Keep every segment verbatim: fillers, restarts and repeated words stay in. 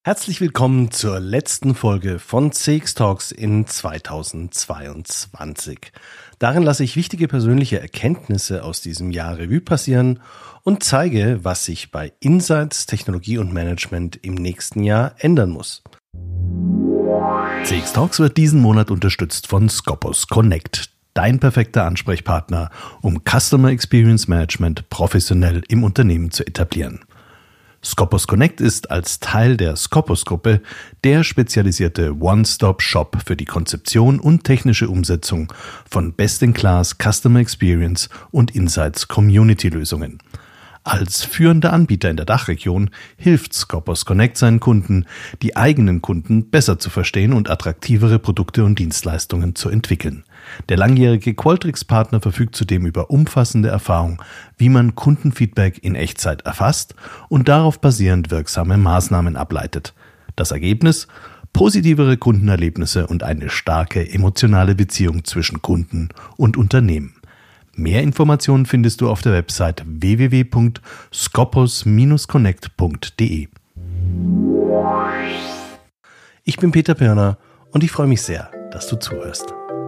Herzlich willkommen zur letzten Folge von C X Talks in zweitausendzweiundzwanzig. Darin lasse ich wichtige persönliche Erkenntnisse aus diesem Jahr Revue passieren und zeige, was sich bei Insights, Technologie und Management im nächsten Jahr ändern muss. C X Talks wird diesen Monat unterstützt von Scopus Connect, dein perfekter Ansprechpartner, um Customer Experience Management professionell im Unternehmen zu etablieren. Scopus Connect ist als Teil der Scopus-Gruppe der spezialisierte One-Stop-Shop für die Konzeption und technische Umsetzung von Best-in-Class Customer Experience und Insights Community-Lösungen. Als führender Anbieter in der Dachregion hilft Scopus Connect seinen Kunden, die eigenen Kunden besser zu verstehen und attraktivere Produkte und Dienstleistungen zu entwickeln. Der langjährige Qualtrics-Partner verfügt zudem über umfassende Erfahrung, wie man Kundenfeedback in Echtzeit erfasst und darauf basierend wirksame Maßnahmen ableitet. Das Ergebnis? Positivere Kundenerlebnisse und eine starke emotionale Beziehung zwischen Kunden und Unternehmen. Mehr Informationen findest du auf der Website w w w punkt scopus dash connect punkt d e. Ich bin Peter Pirner und ich freue mich sehr, dass du zuhörst.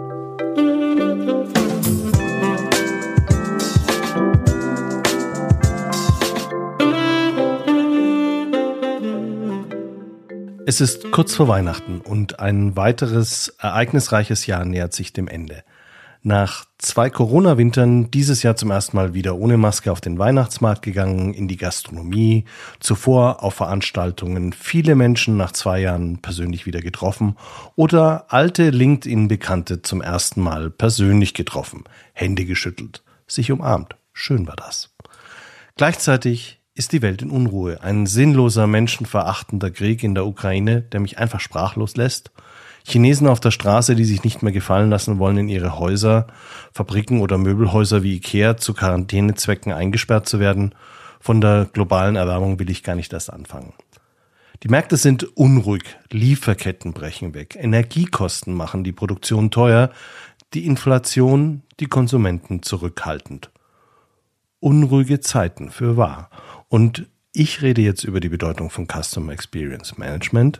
Es ist kurz vor Weihnachten und ein weiteres ereignisreiches Jahr nähert sich dem Ende. Nach zwei Corona-Wintern dieses Jahr zum ersten Mal wieder ohne Maske auf den Weihnachtsmarkt gegangen, in die Gastronomie, zuvor auf Veranstaltungen, viele Menschen nach zwei Jahren persönlich wieder getroffen oder alte LinkedIn-Bekannte zum ersten Mal persönlich getroffen, Hände geschüttelt, sich umarmt. Schön war das. Gleichzeitig ist die Welt in Unruhe. Ein sinnloser, menschenverachtender Krieg in der Ukraine, der mich einfach sprachlos lässt. Chinesen auf der Straße, die sich nicht mehr gefallen lassen wollen, in ihre Häuser, Fabriken oder Möbelhäuser wie Ikea zu Quarantänezwecken eingesperrt zu werden. Von der globalen Erwärmung will ich gar nicht erst anfangen. Die Märkte sind unruhig, Lieferketten brechen weg, Energiekosten machen die Produktion teuer, die Inflation die Konsumenten zurückhaltend. Unruhige Zeiten für wahr. Und ich rede jetzt über die Bedeutung von Customer Experience Management.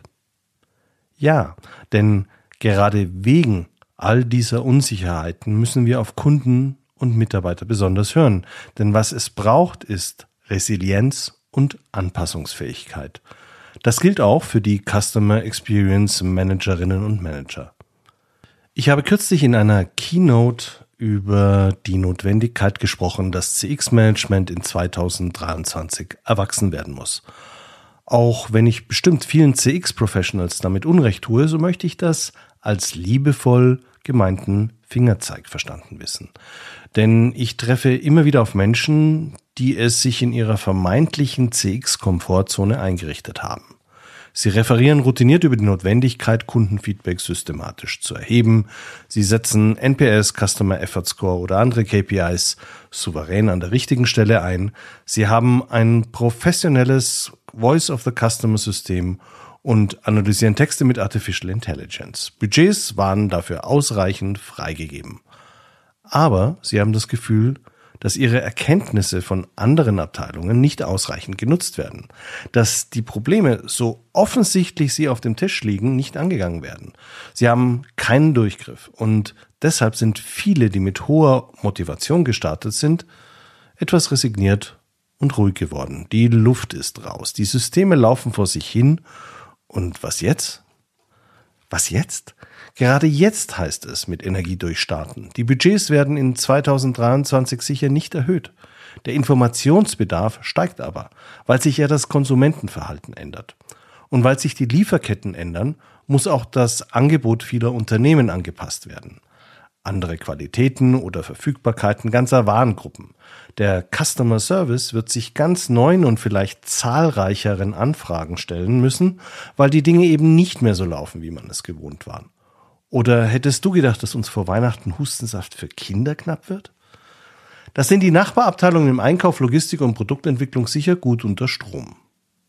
Ja, denn gerade wegen all dieser Unsicherheiten müssen wir auf Kunden und Mitarbeiter besonders hören. Denn was es braucht, ist Resilienz und Anpassungsfähigkeit. Das gilt auch für die Customer Experience Managerinnen und Manager. Ich habe kürzlich in einer Keynote über die Notwendigkeit gesprochen, dass C X-Management in zweitausenddreiundzwanzig erwachsen werden muss. Auch wenn ich bestimmt vielen C X-Professionals damit Unrecht tue, so möchte ich das als liebevoll gemeinten Fingerzeig verstanden wissen. Denn ich treffe immer wieder auf Menschen, die es sich in ihrer vermeintlichen C X-Komfortzone eingerichtet haben. Sie referieren routiniert über die Notwendigkeit, Kundenfeedback systematisch zu erheben. Sie setzen N P S, Customer Effort Score oder andere K P Is souverän an der richtigen Stelle ein. Sie haben ein professionelles Voice of the Customer System und analysieren Texte mit Artificial Intelligence. Budgets waren dafür ausreichend freigegeben. Aber sie haben das Gefühl, dass ihre Erkenntnisse von anderen Abteilungen nicht ausreichend genutzt werden, dass die Probleme, so offensichtlich sie auf dem Tisch liegen, nicht angegangen werden. Sie haben keinen Durchgriff und deshalb sind viele, die mit hoher Motivation gestartet sind, etwas resigniert und ruhig geworden. Die Luft ist raus, die Systeme laufen vor sich hin und was jetzt? Was jetzt? Gerade jetzt heißt es mit Energie durchstarten. Die Budgets werden in zweitausenddreiundzwanzig sicher nicht erhöht. Der Informationsbedarf steigt aber, weil sich ja das Konsumentenverhalten ändert. Und weil sich die Lieferketten ändern, muss auch das Angebot vieler Unternehmen angepasst werden. Andere Qualitäten oder Verfügbarkeiten ganzer Warengruppen. Der Customer Service wird sich ganz neuen und vielleicht zahlreicheren Anfragen stellen müssen, weil die Dinge eben nicht mehr so laufen, wie man es gewohnt war. Oder hättest du gedacht, dass uns vor Weihnachten Hustensaft für Kinder knapp wird? Das sind die Nachbarabteilungen im Einkauf, Logistik und Produktentwicklung sicher gut unter Strom.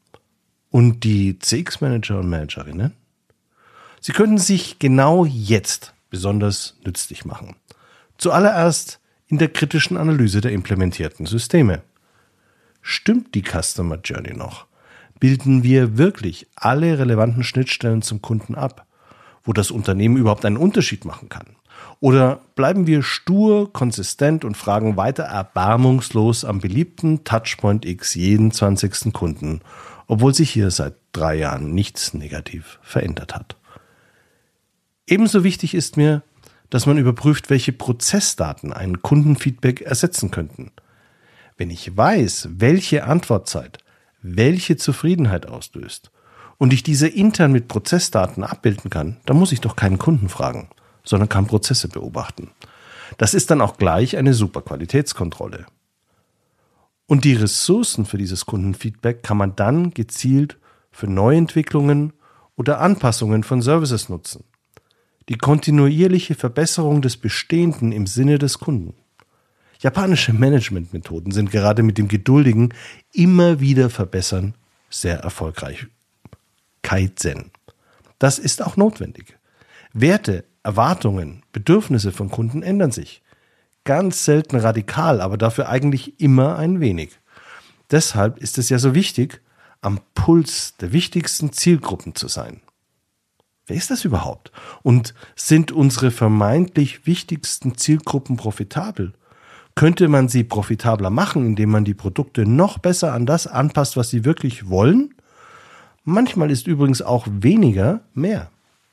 Und die C X-Manager und Managerinnen? Sie könnten sich genau jetzt besonders nützlich machen. Zuallererst in der kritischen Analyse der implementierten Systeme. Stimmt die Customer Journey noch? Bilden wir wirklich alle relevanten Schnittstellen zum Kunden ab, wo das Unternehmen überhaupt einen Unterschied machen kann? Oder bleiben wir stur, konsistent und fragen weiter erbarmungslos am beliebten Touchpoint X jeden zwanzigsten Kunden, obwohl sich hier seit drei Jahren nichts negativ verändert hat? Ebenso wichtig ist mir, dass man überprüft, welche Prozessdaten ein Kundenfeedback ersetzen könnten. Wenn ich weiß, welche Antwortzeit welche Zufriedenheit auslöst und ich diese intern mit Prozessdaten abbilden kann, dann muss ich doch keinen Kunden fragen, sondern kann Prozesse beobachten. Das ist dann auch gleich eine super Qualitätskontrolle. Und die Ressourcen für dieses Kundenfeedback kann man dann gezielt für Neuentwicklungen oder Anpassungen von Services nutzen. Die kontinuierliche Verbesserung des Bestehenden im Sinne des Kunden. Japanische Managementmethoden sind gerade mit dem geduldigen immer wieder Verbessern sehr erfolgreich. Kaizen. Das ist auch notwendig. Werte, Erwartungen, Bedürfnisse von Kunden ändern sich. Ganz selten radikal, aber dafür eigentlich immer ein wenig. Deshalb ist es ja so wichtig, am Puls der wichtigsten Zielgruppen zu sein. Wer ist das überhaupt? Und sind unsere vermeintlich wichtigsten Zielgruppen profitabel? Könnte man sie profitabler machen, indem man die Produkte noch besser an das anpasst, was sie wirklich wollen? Manchmal ist übrigens auch weniger mehr.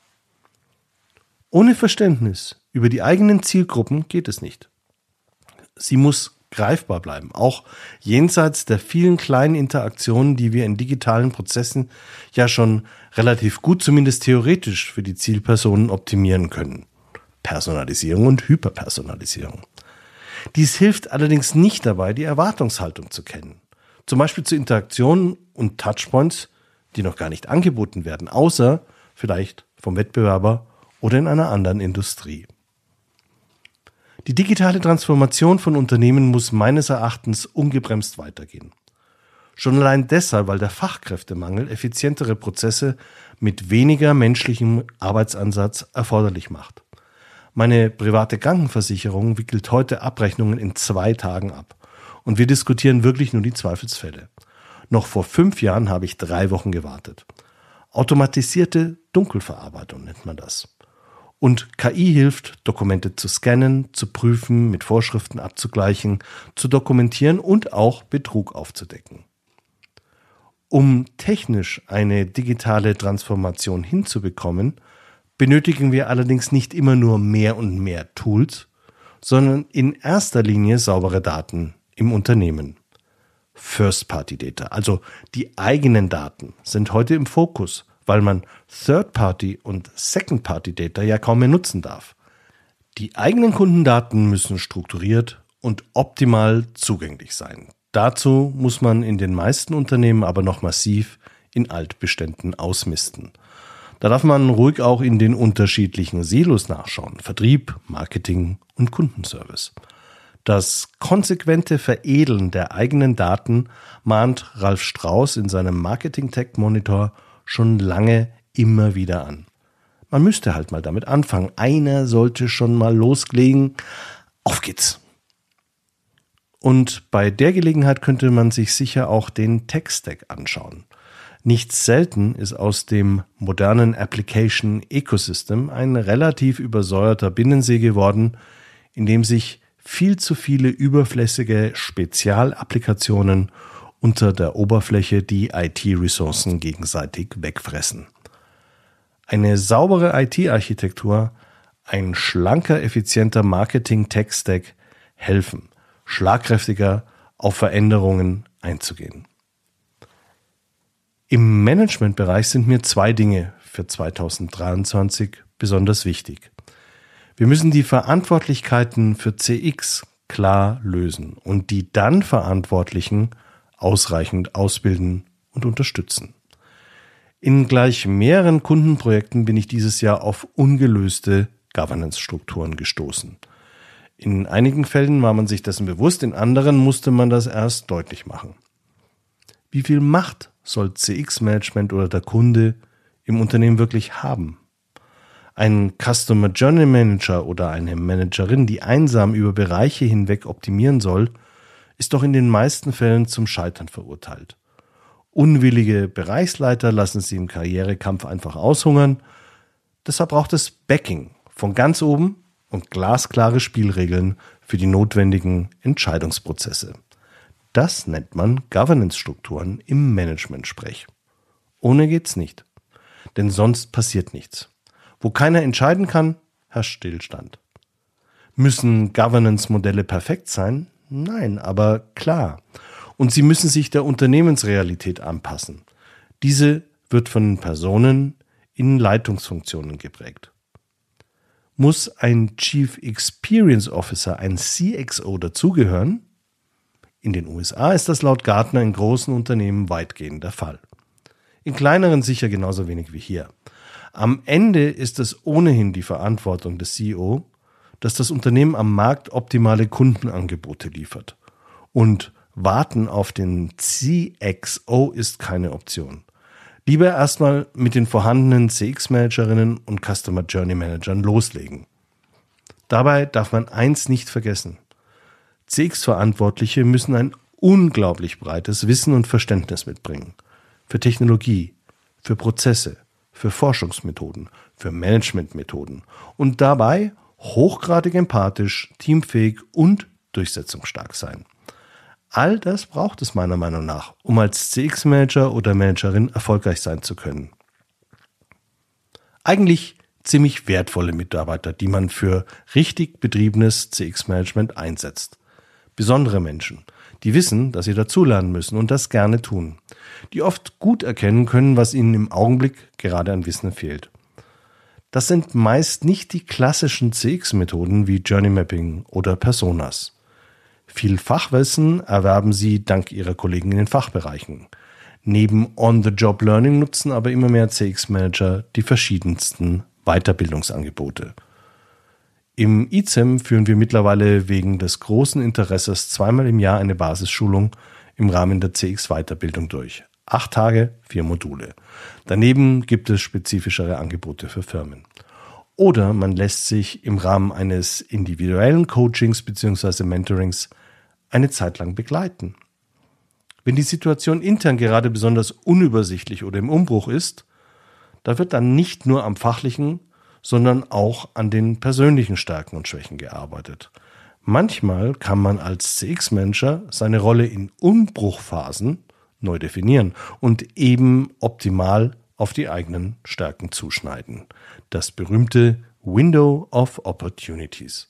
Ohne Verständnis über die eigenen Zielgruppen geht es nicht. Sie muss greifbar bleiben, auch jenseits der vielen kleinen Interaktionen, die wir in digitalen Prozessen ja schon relativ gut, zumindest theoretisch, für die Zielpersonen optimieren können. Personalisierung und Hyperpersonalisierung. Dies hilft allerdings nicht dabei, die Erwartungshaltung zu kennen. Zum Beispiel zu Interaktionen und Touchpoints, die noch gar nicht angeboten werden, außer vielleicht vom Wettbewerber oder in einer anderen Industrie. Die digitale Transformation von Unternehmen muss meines Erachtens ungebremst weitergehen. Schon allein deshalb, weil der Fachkräftemangel effizientere Prozesse mit weniger menschlichem Arbeitsansatz erforderlich macht. Meine private Krankenversicherung wickelt heute Abrechnungen in zwei Tagen ab. Und wir diskutieren wirklich nur die Zweifelsfälle. Noch vor fünf Jahren habe ich drei Wochen gewartet. Automatisierte Dunkelverarbeitung nennt man das. Und K I hilft, Dokumente zu scannen, zu prüfen, mit Vorschriften abzugleichen, zu dokumentieren und auch Betrug aufzudecken. Um technisch eine digitale Transformation hinzubekommen, benötigen wir allerdings nicht immer nur mehr und mehr Tools, sondern in erster Linie saubere Daten im Unternehmen. First-Party-Data, also die eigenen Daten, sind heute im Fokus, weil man Third-Party- und Second-Party-Data ja kaum mehr nutzen darf. Die eigenen Kundendaten müssen strukturiert und optimal zugänglich sein. Dazu muss man in den meisten Unternehmen aber noch massiv in Altbeständen ausmisten. Da darf man ruhig auch in den unterschiedlichen Silos nachschauen: Vertrieb, Marketing und Kundenservice. Das konsequente Veredeln der eigenen Daten mahnt Ralf Strauß in seinem Marketing-Tech-Monitor schon lange immer wieder an. Man müsste halt mal damit anfangen. Einer sollte schon mal loslegen. Auf geht's! Und bei der Gelegenheit könnte man sich sicher auch den Tech-Stack anschauen. Nicht selten ist aus dem modernen Application Ecosystem ein relativ übersäuerter Binnensee geworden, in dem sich viel zu viele überflüssige Spezialapplikationen unter der Oberfläche die I T-Ressourcen gegenseitig wegfressen. Eine saubere I T-Architektur, ein schlanker, effizienter Marketing-Tech-Stack helfen, schlagkräftiger auf Veränderungen einzugehen. Im Managementbereich sind mir zwei Dinge für zweitausenddreiundzwanzig besonders wichtig. Wir müssen die Verantwortlichkeiten für C X klar lösen und die dann Verantwortlichen ausreichend ausbilden und unterstützen. In gleich mehreren Kundenprojekten bin ich dieses Jahr auf ungelöste Governance-Strukturen gestoßen. In einigen Fällen war man sich dessen bewusst, in anderen musste man das erst deutlich machen. Wie viel Macht soll C X-Management oder der Kunde im Unternehmen wirklich haben? Ein Customer Journey Manager oder eine Managerin, die einsam über Bereiche hinweg optimieren soll, ist doch in den meisten Fällen zum Scheitern verurteilt. Unwillige Bereichsleiter lassen sie im Karrierekampf einfach aushungern. Deshalb braucht es Backing von ganz oben und glasklare Spielregeln für die notwendigen Entscheidungsprozesse. Das nennt man Governance-Strukturen im Management-Sprech. Ohne geht's nicht, denn sonst passiert nichts. Wo keiner entscheiden kann, herrscht Stillstand. Müssen Governance-Modelle perfekt sein? Nein, aber klar. Und sie müssen sich der Unternehmensrealität anpassen. Diese wird von den Personen in Leitungsfunktionen geprägt. Muss ein Chief Experience Officer, ein C X O, dazugehören? In den U S A ist das laut Gartner in großen Unternehmen weitgehend der Fall. In kleineren sicher genauso wenig wie hier. Am Ende ist es ohnehin die Verantwortung des C E O, dass das Unternehmen am Markt optimale Kundenangebote liefert. Und warten auf den C X O ist keine Option. Lieber erstmal mit den vorhandenen C X-Managerinnen und Customer Journey Managern loslegen. Dabei darf man eins nicht vergessen. C X-Verantwortliche müssen ein unglaublich breites Wissen und Verständnis mitbringen. Für Technologie, für Prozesse, für Forschungsmethoden, für Managementmethoden und dabei hochgradig empathisch, teamfähig und durchsetzungsstark sein. All das braucht es meiner Meinung nach, um als C X-Manager oder Managerin erfolgreich sein zu können. Eigentlich ziemlich wertvolle Mitarbeiter, die man für richtig betriebenes C X-Management einsetzt. Besondere Menschen, die wissen, dass sie dazulernen müssen und das gerne tun. Die oft gut erkennen können, was ihnen im Augenblick gerade an Wissen fehlt. Das sind meist nicht die klassischen C X-Methoden wie Journey Mapping oder Personas. Viel Fachwissen erwerben sie dank ihrer Kollegen in den Fachbereichen. Neben On-the-Job-Learning nutzen aber immer mehr C X-Manager die verschiedensten Weiterbildungsangebote. Im I Z E M führen wir mittlerweile wegen des großen Interesses zweimal im Jahr eine Basisschulung im Rahmen der C X-Weiterbildung durch. Acht Tage, vier Module. Daneben gibt es spezifischere Angebote für Firmen. Oder man lässt sich im Rahmen eines individuellen Coachings bzw. Mentorings eine Zeit lang begleiten. Wenn die Situation intern gerade besonders unübersichtlich oder im Umbruch ist, da wird dann nicht nur am fachlichen, sondern auch an den persönlichen Stärken und Schwächen gearbeitet. Manchmal kann man als C X-Manager seine Rolle in Umbruchphasen neu definieren und eben optimal auf die eigenen Stärken zuschneiden. Das berühmte Window of Opportunities.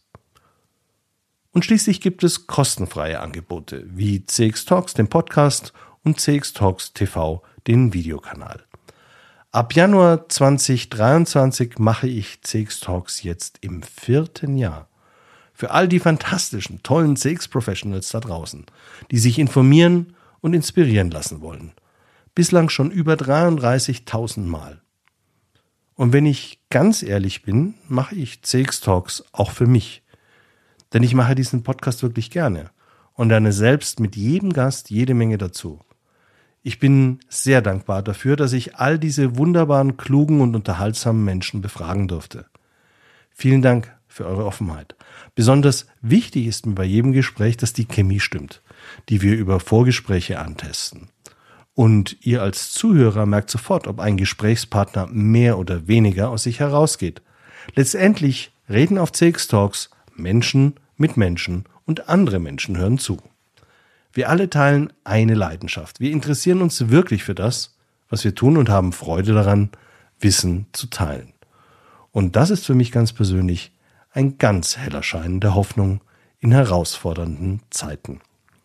Und schließlich gibt es kostenfreie Angebote wie C X Talks, den Podcast, und C X Talks T V, den Videokanal. Ab Januar zwanzig dreiundzwanzig mache ich C X Talks jetzt im vierten Jahr. Für all die fantastischen, tollen C X-Professionals da draußen, die sich informieren und inspirieren lassen wollen. Bislang schon über dreiunddreißigtausend Mal. Und wenn ich ganz ehrlich bin, mache ich C X Talks auch für mich. Denn ich mache diesen Podcast wirklich gerne und lerne selbst mit jedem Gast jede Menge dazu. Ich bin sehr dankbar dafür, dass ich all diese wunderbaren, klugen und unterhaltsamen Menschen befragen durfte. Vielen Dank für eure Offenheit. Besonders wichtig ist mir bei jedem Gespräch, dass die Chemie stimmt, die wir über Vorgespräche antesten. Und ihr als Zuhörer merkt sofort, ob ein Gesprächspartner mehr oder weniger aus sich herausgeht. Letztendlich reden auf C X Talks Menschen mit Menschen und andere Menschen hören zu. Wir alle teilen eine Leidenschaft. Wir interessieren uns wirklich für das, was wir tun und haben Freude daran, Wissen zu teilen. Und das ist für mich ganz persönlich ein ganz heller Schein der Hoffnung in herausfordernden Zeiten.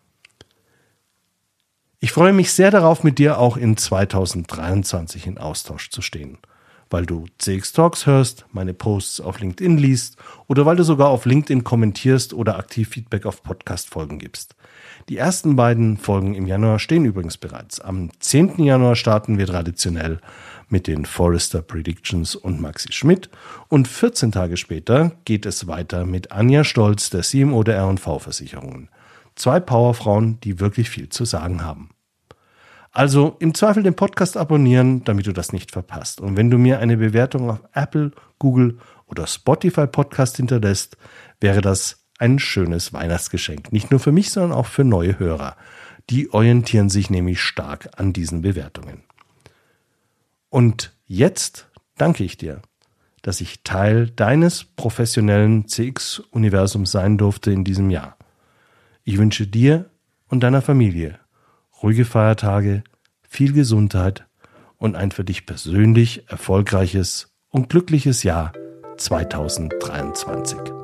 Ich freue mich sehr darauf, mit dir auch in zweitausenddreiundzwanzig in Austausch zu stehen, weil du C X Talks hörst, meine Posts auf LinkedIn liest oder weil du sogar auf LinkedIn kommentierst oder aktiv Feedback auf Podcast-Folgen gibst. Die ersten beiden Folgen im Januar stehen übrigens bereits. Am zehnten Januar starten wir traditionell mit den Forrester Predictions und Maxi Schmidt und vierzehn Tage später geht es weiter mit Anja Stolz, der C M O der R und V-Versicherungen. Zwei Powerfrauen, die wirklich viel zu sagen haben. Also im Zweifel den Podcast abonnieren, damit du das nicht verpasst. Und wenn du mir eine Bewertung auf Apple, Google oder Spotify Podcast hinterlässt, wäre das ein schönes Weihnachtsgeschenk. Nicht nur für mich, sondern auch für neue Hörer, Die orientieren sich nämlich stark an diesen Bewertungen. Und jetzt danke ich dir, dass ich Teil deines professionellen C X-Universums sein durfte in diesem Jahr. Ich wünsche dir und deiner Familie ruhige Feiertage, viel Gesundheit und ein für dich persönlich erfolgreiches und glückliches Jahr zweitausenddreiundzwanzig.